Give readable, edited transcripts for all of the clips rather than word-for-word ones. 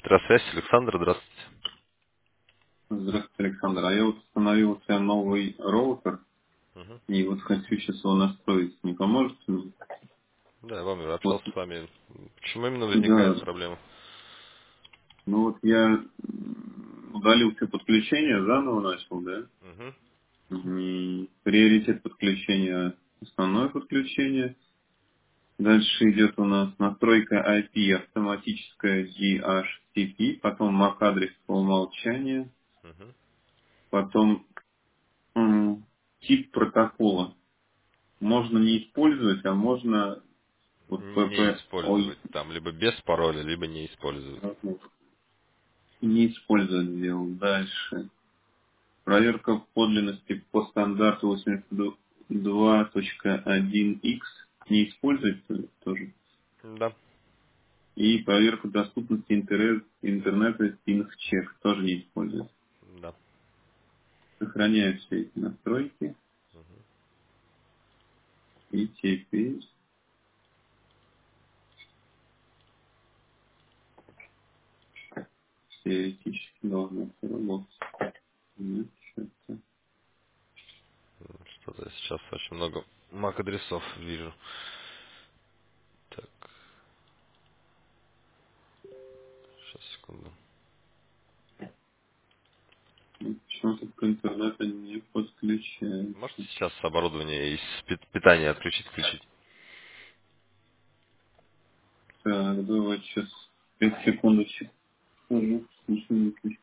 Здравствуйте, Александр, здравствуйте. Здравствуйте, Александр. А я вот установил у себя новый роутер, Мгм. и вот хочу сейчас его настроить. Не поможете мне? Да, я вам Вот, общался с вами. Почему именно возникает да, проблема? ну вот я удалил все подключения, заново начал, да? Мгм. И приоритет подключения, основное подключение. Дальше идет у нас настройка IP, автоматическая DHCP, потом MAC-адрес по умолчанию, Мгм. потом тип протокола. Можно не использовать, а можно вот Не pp использовать. Там либо без пароля, либо не использовать. не использовать сделал. Дальше. Проверка подлинности по стандарту 82.1x не использовать тоже. Да, И проверка доступности интернета Ping-чек тоже не использовать. да. Сохраняю все эти настройки. И теперь теоретически должно все работать. Нет, что-то. Что-то я сейчас очень много MAC-адресов вижу. Так, сейчас, секунду. Почему-то к интернету не подключается. Можете сейчас оборудование из питания отключить, включить? Так, давайте сейчас 5 секундочек. Скажу, ничего не включу.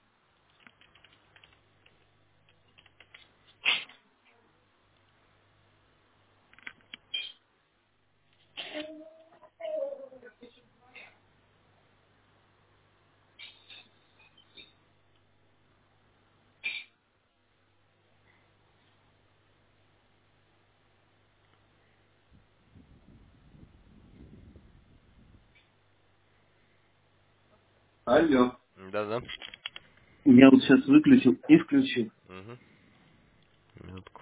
Алло. Да-да. Я вот сейчас выключил и включил. Мгм. Минутку.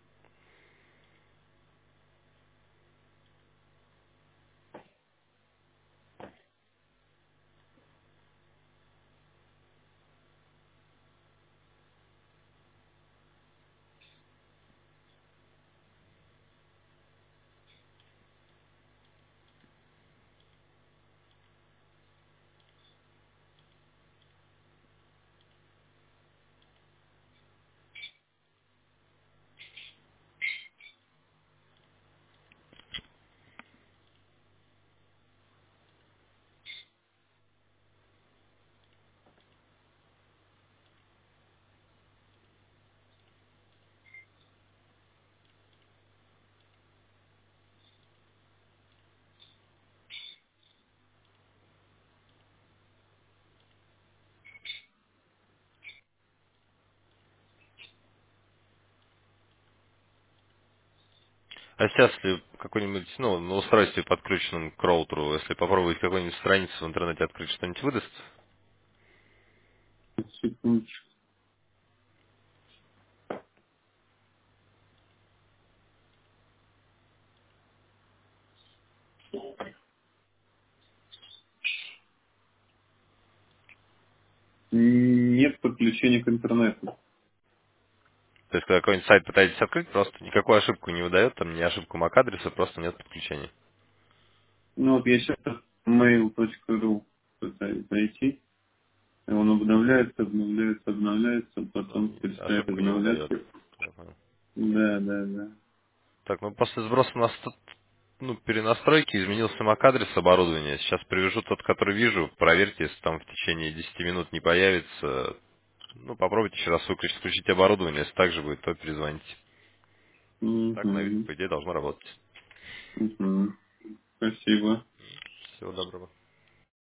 А сейчас, если какой-нибудь, ну, на устройстве, подключенном к роутеру, если попробовать какую-нибудь страницу в интернете открыть, что-нибудь выдаст? Секундочку. Нет подключения к интернету. То есть, когда какой-нибудь сайт пытаетесь открыть, просто никакую ошибку не выдает, там не ошибку MAC-адреса, просто нет подключения. Ну вот я сейчас mail.ru пытаюсь найти. Он обновляется, обновляется, обновляется, потом перестает Ошибку не выдает. обновляться. Я понял. Да, да, да. Так, ну после сброса ну, перенастройки изменился MAC-адрес оборудования. Сейчас привяжу тот, который вижу. Проверьте, если там в течение 10 минут не появится. Ну, попробуйте еще раз выключить, включить оборудование. Если так же будет, то перезвоните. Так, на вид, Угу. по идее, должно работать. Угу. Спасибо. Всего доброго.